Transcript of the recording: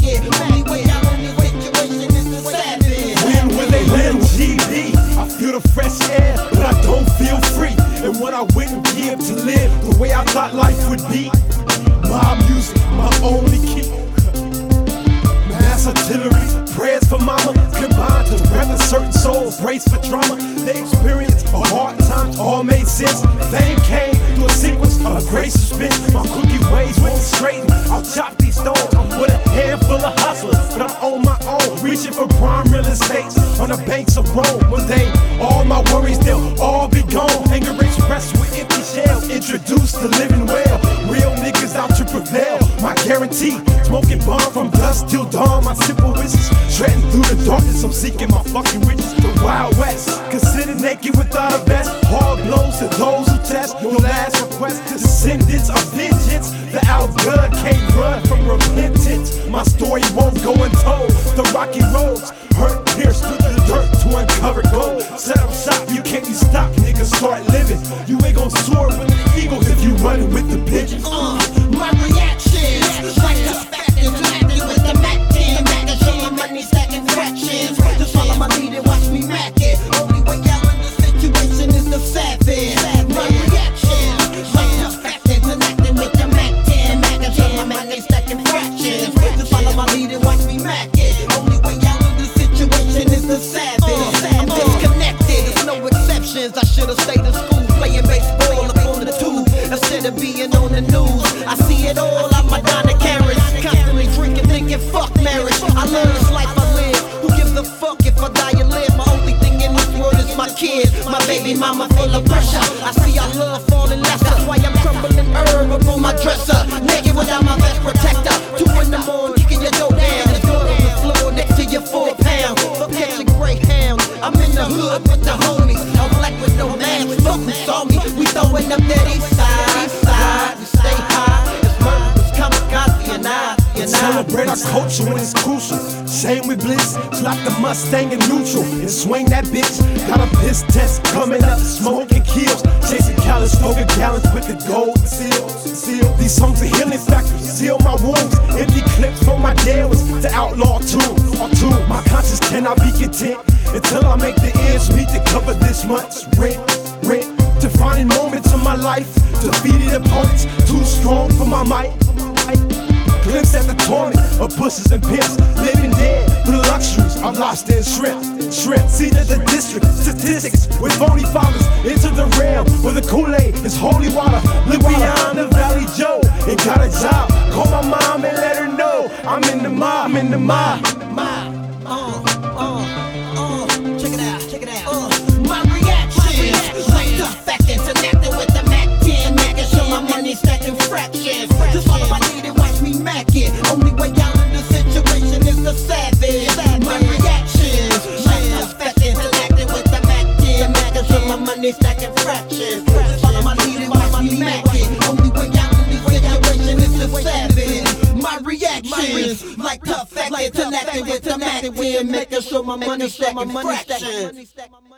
it. Only way out of this situation is to savage. When will they let GB? I feel the fresh air, but I don't feel free. And what I wouldn't give to live the way I thought life would be. My music, my only key. Mass artillery, prayers for mama, combined to weather certain souls, brace for drama. They experienced a hard time, all made sense. Fame came through a sequence of grace spin. My crooked ways won't straighten. I'll chop these stones with a handful of hustlers, but I'm on my own, reaching for prime real estates on the banks of Rome. One day, all my worries, they'll all be gone. Anger expressed with empty shells, introduced to living well. Real niggas out to prevail, my guarantee. Smoking bomb from dusk till dawn, my simple wishes. Shredding through the darkness, I'm seeking my fucking riches. The Wild West, considered naked without a vest. Hard blows to those who test. Your last request, descendants of vengeance. The outgunned can't run from repentance. My story won't go untold. The rocky roads, hurt pierced through the dirt to uncover gold. Set up shop, you can't be stopped, nigga, start living. You ain't gon' soar with the eagles if you running with the pigeons. My reactions, like the factors, acting with the Mac 10. Mac and show my money stacking fractions. Just follow my lead and watch me mac it. Only way out of the situation is the savage. My reactions, like the factors, acting with the Mac 10. Mac and show my money stacking fractions. Just follow my lead and watch me mac it. Only way out of the situation is the savage. I'm disconnected, there's no exceptions. I should've stayed in school playing baseball up on the tube instead of being on the news. I see it all, I'm Madonna Carrots. Constantly drinking, thinking fuck marriage. I learn this life I live. Who gives a fuck if I die or live? My only thing in this world is my kid. My baby mama full of pressure. I see our love falling less. That's why I'm crumbling herb up on my dresser. Naked without my vest protector. 2 in the morning, kicking your dough down. The blood on the floor next to your 4 pound. Fuck catching Greyhound. I'm in the hood with the homies. I'm black with no mask. Fuck who saw me. We throwing up that east side. We stay high. It's murderers, kamikaze and I. Celebrate our culture when it's crucial. Shame with bliss, slap the Mustang in neutral and swing that bitch. Got a piss test coming up, smoking kills, chasing callous, smoking gallons with the gold seal. These songs are healing factors, seal my wounds. Empty clips from my jails to outlaw tune. My conscience cannot be content until I make the ends meet to cover this month's rent. Defining moments of my life, defeated opponents, too strong for my might. Glimpse at the torment of pussies and pimps, living dead for the luxuries I've lost in shrimp. See that the district statistics with phony fathers into the realm where the Kool-Aid is holy water. Look beyond the Valley Joe and got a job. Call my mom and let her know I'm in the mob. Check it out. My reactions, like the factors, connected with the Mac 10. Mac and show my money stacking fractions. Just follow my lead and watch me mac it. Only way out of the situation is the savage. My reactions, like the factors, connected with the Mac 10. Mac and show my money stacking fractions. Just follow my lead and watch me mac it. Only way out of the situation is the savage. My reactions, like tough factors, connected with the Mac 10. Making sure my money stacking fractions.